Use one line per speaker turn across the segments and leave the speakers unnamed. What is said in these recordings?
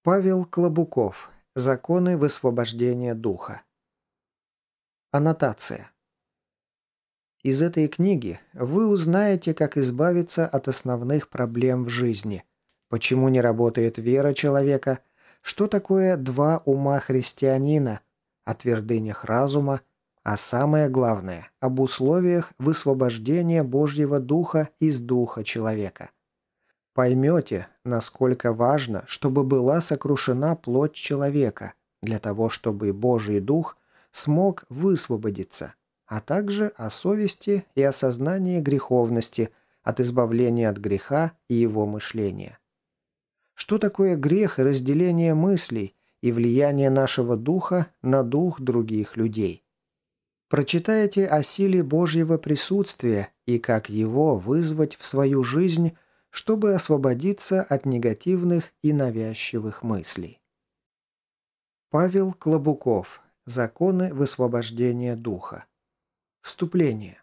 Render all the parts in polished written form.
Павел Клобуков. Законы высвобождения духа. Аннотация. Из этой книги вы узнаете, как избавиться от основных проблем в жизни, почему не работает вера человека, что такое два ума христианина, о твердынях разума, а самое главное – об условиях высвобождения Божьего Духа из духа человека. Поймете, насколько важно, чтобы была сокрушена плоть человека, для того, чтобы Божий Дух смог высвободиться, а также о совести и осознании греховности, от избавления от греха и его мышления. Что такое грех и разделение мыслей и влияние нашего духа на дух других людей? Прочитайте о силе Божьего присутствия и как его вызвать в свою жизнь, чтобы освободиться от негативных и навязчивых мыслей. Павел Клобуков. Законы высвобождения духа. Вступление.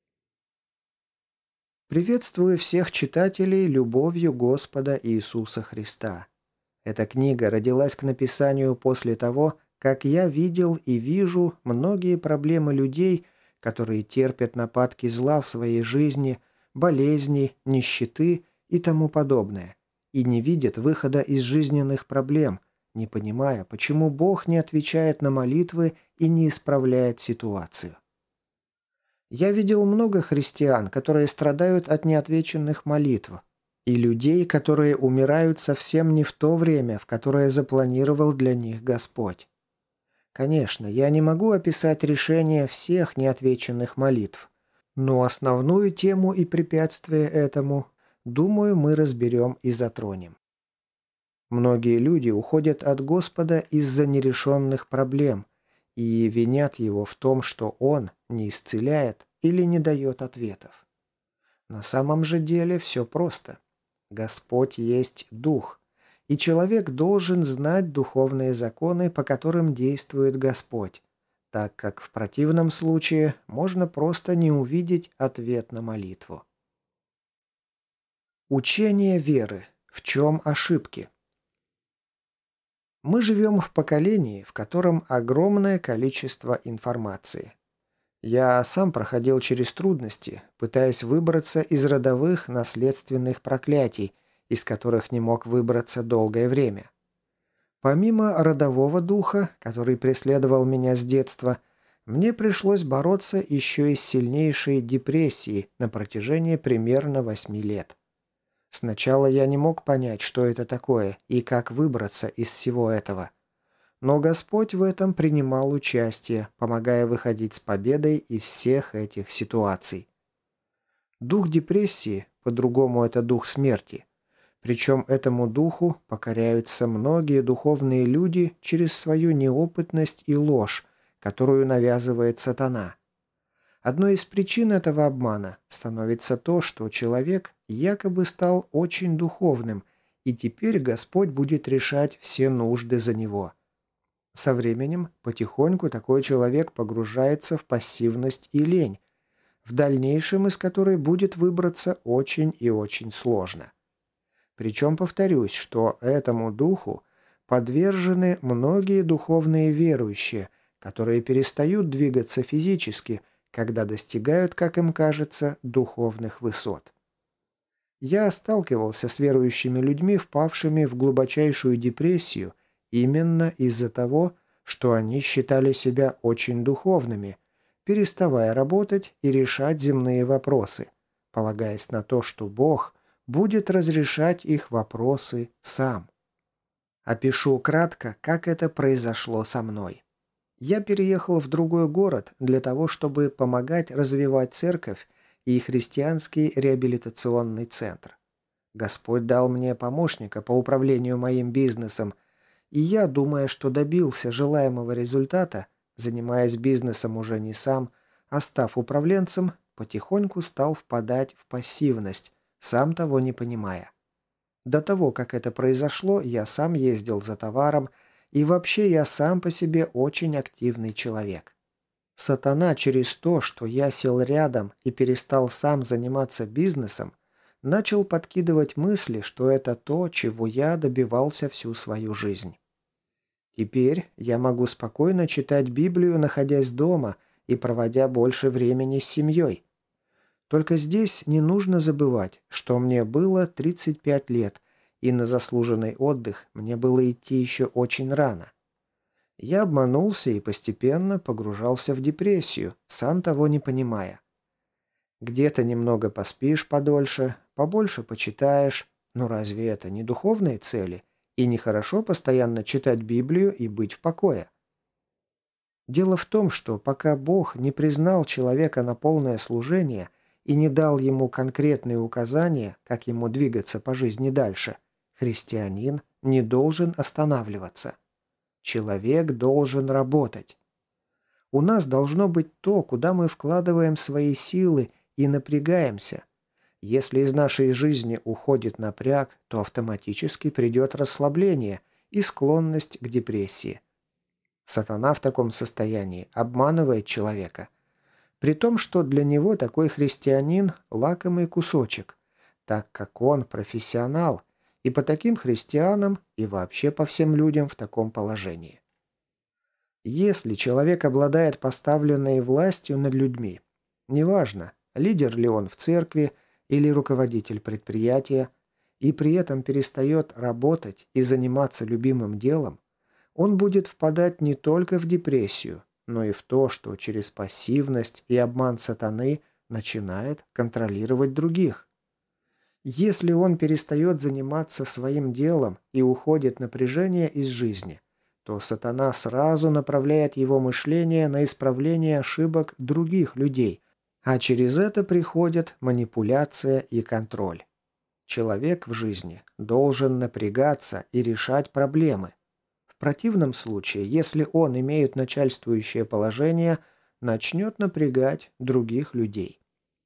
Приветствую всех читателей любовью Господа Иисуса Христа. Эта книга родилась к написанию после того, как я видел и вижу многие проблемы людей, которые терпят нападки зла в своей жизни, болезни, нищеты и тому подобное, и не видят выхода из жизненных проблем, не понимая, почему Бог не отвечает на молитвы и не исправляет ситуацию. Я видел много христиан, которые страдают от неотвеченных молитв, и людей, которые умирают совсем не в то время, в которое запланировал для них Господь. Конечно, я не могу описать решение всех неотвеченных молитв, но основную тему и препятствие этому, думаю, мы разберем и затронем. Многие люди уходят от Господа из-за нерешенных проблем и винят Его в том, что Он не исцеляет или не дает ответов. На самом же деле все просто. Господь есть Дух, и человек должен знать духовные законы, по которым действует Господь, так как в противном случае можно просто не увидеть ответ на молитву. Учение веры. В чем ошибки? Мы живем в поколении, в котором огромное количество информации. Я сам проходил через трудности, пытаясь выбраться из родовых наследственных проклятий, из которых не мог выбраться долгое время. Помимо родового духа, который преследовал меня с детства, мне пришлось бороться еще и с сильнейшей депрессией на протяжении примерно 8 лет. Сначала я не мог понять, что это такое и как выбраться из всего этого. Но Господь в этом принимал участие, помогая выходить с победой из всех этих ситуаций. Дух депрессии, по-другому это дух смерти. Причем этому духу покоряются многие духовные люди через свою неопытность и ложь, которую навязывает сатана. Одной из причин этого обмана становится то, что человек якобы стал очень духовным, и теперь Господь будет решать все нужды за него. Со временем потихоньку такой человек погружается в пассивность и лень, в дальнейшем из которой будет выбраться очень и очень сложно. Причем повторюсь, что этому духу подвержены многие духовные верующие, которые перестают двигаться физически, когда достигают, как им кажется, духовных высот. Я сталкивался с верующими людьми, впавшими в глубочайшую депрессию, именно из-за того, что они считали себя очень духовными, переставая работать и решать земные вопросы, полагаясь на то, что Бог будет разрешать их вопросы сам. Опишу кратко, как это произошло со мной. Я переехал в другой город для того, чтобы помогать развивать церковь и христианский реабилитационный центр. Господь дал мне помощника по управлению моим бизнесом, и я, думая, что добился желаемого результата, занимаясь бизнесом уже не сам, а став управленцем, потихоньку стал впадать в пассивность, сам того не понимая. До того, как это произошло, я сам ездил за товаром, и вообще я сам по себе очень активный человек. Сатана через то, что я сел рядом и перестал сам заниматься бизнесом, начал подкидывать мысли, что это то, чего я добивался всю свою жизнь. Теперь я могу спокойно читать Библию, находясь дома и проводя больше времени с семьей. Только здесь не нужно забывать, что мне было 35 лет, и на заслуженный отдых мне было идти еще очень рано. Я обманулся и постепенно погружался в депрессию, сам того не понимая. Где-то немного поспишь подольше, побольше почитаешь, но разве это не духовные цели? И нехорошо постоянно читать Библию и быть в покое? Дело в том, что пока Бог не признал человека на полное служение и не дал ему конкретные указания, как ему двигаться по жизни дальше, христианин не должен останавливаться. Человек должен работать. У нас должно быть то, куда мы вкладываем свои силы и напрягаемся. Если из нашей жизни уходит напряг, то автоматически придет расслабление и склонность к депрессии. Сатана в таком состоянии обманывает человека. При том, что для него такой христианин – лакомый кусочек, так как он профессионал, и по таким христианам, и вообще по всем людям в таком положении. Если человек обладает поставленной властью над людьми, неважно, лидер ли он в церкви или руководитель предприятия, и при этом перестает работать и заниматься любимым делом, он будет впадать не только в депрессию, но и в то, что через пассивность и обман сатаны начинает контролировать других. Если он перестает заниматься своим делом и уходит напряжение из жизни, то сатана сразу направляет его мышление на исправление ошибок других людей, а через это приходят манипуляция и контроль. Человек в жизни должен напрягаться и решать проблемы. В противном случае, если он имеет начальствующее положение, начнет напрягать других людей.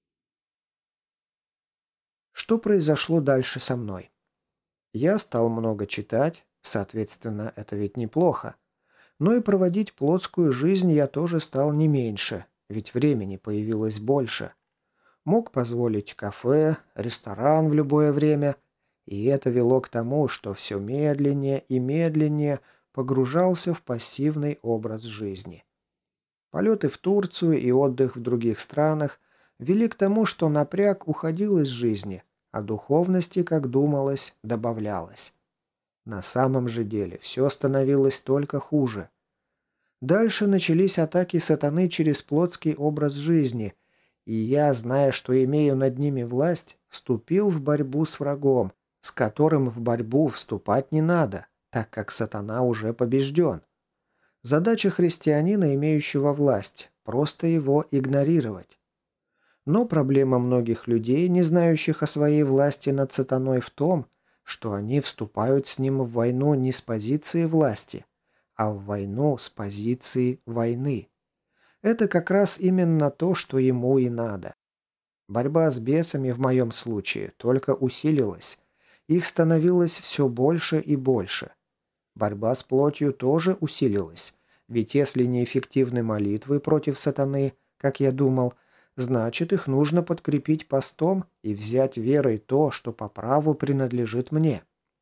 Что произошло дальше со мной? Я стал много читать, соответственно, это ведь неплохо. Но и проводить плотскую жизнь я тоже стал не меньше, ведь времени появилось больше. Мог позволить кафе, ресторан в любое время, и это вело к тому, что все медленнее и медленнее погружался в пассивный образ жизни. Полеты в Турцию и отдых в других странах вели к тому, что напряг уходил из жизни, а духовности, как думалось, добавлялось. На самом же деле все становилось только хуже. Дальше начались атаки сатаны через плотский образ жизни, и я, зная, что имею над ними власть, вступил в борьбу с врагом, с которым в борьбу вступать не надо, так как сатана уже побежден. Задача христианина, имеющего власть, просто его игнорировать. Но проблема многих людей, не знающих о своей власти над сатаной, в том, что они вступают с ним в войну не с позиции власти, а в войну с позиции войны. Это как раз именно то, что ему и надо. Борьба с бесами в моем случае только усилилась. Их становилось все больше и больше. Борьба с плотью тоже усилилась. Ведь если неэффективны молитвы против сатаны, как я думал, значит их нужно подкрепить постом и взять верой то, что по праву принадлежит мне.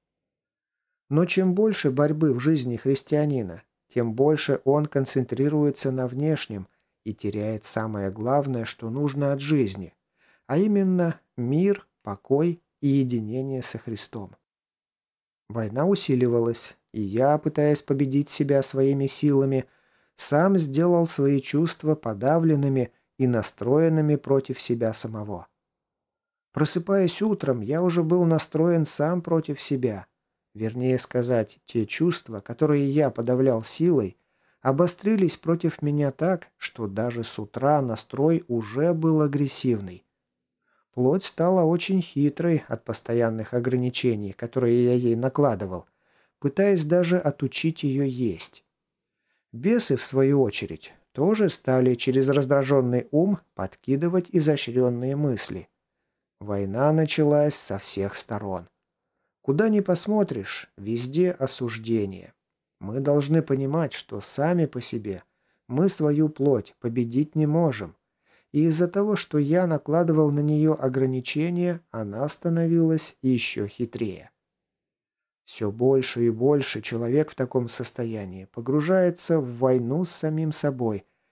Но чем больше борьбы в жизни христианина, тем больше он концентрируется на внешнем и теряет самое главное, что нужно от жизни, а именно мир, покой и единение со Христом. Война усиливалась, и я, пытаясь победить себя своими силами, сам сделал свои чувства подавленными и настроенными против себя самого. Просыпаясь утром, я уже был настроен сам против себя. Вернее сказать, те чувства, которые я подавлял силой, обострились против меня так, что даже с утра настрой уже был агрессивный. Плоть стала очень хитрой от постоянных ограничений, которые я ей накладывал, пытаясь даже отучить ее есть. Бесы, в свою очередь, тоже стали через раздраженный ум подкидывать изощренные мысли. Война началась со всех сторон. Куда ни посмотришь, везде осуждение. Мы должны понимать, что сами по себе мы свою плоть победить не можем. И из-за того, что я накладывал на нее ограничения, она становилась еще хитрее. Все больше и больше человек в таком состоянии погружается в войну с самим собой,